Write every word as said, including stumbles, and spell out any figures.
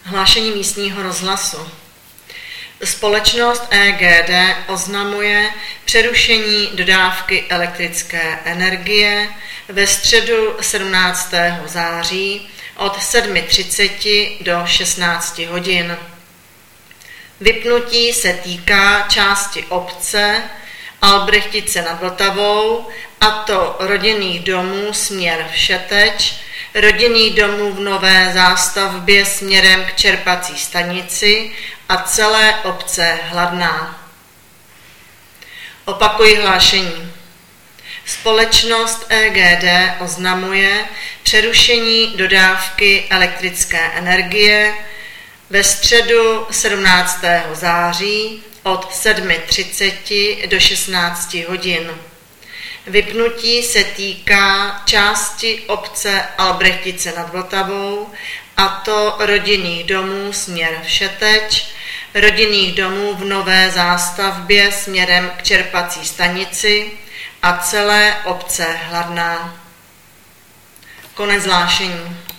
Hlášení místního rozhlasu. Společnost E G D oznamuje přerušení dodávky elektrické energie ve středu sedmnáctého září od sedm třicet do šestnáct hodin. Vypnutí se týká části obce Albrechtice nad Vltavou, a to rodinných domů směr Všeteč, rodinných domů v nové zástavbě směrem k čerpací stanici a celé obce Hladná. Opakuji hlášení. Společnost E G D oznamuje přerušení dodávky elektrické energie ve středu sedmnáctého září od sedm třicet do šestnáct hodin. Vypnutí se týká části obce Albrechtice nad Vltavou, a to rodinných domů směr Všeteč, rodinných domů v nové zástavbě směrem k čerpací stanici a celé obce Hladná. Konec hlášení.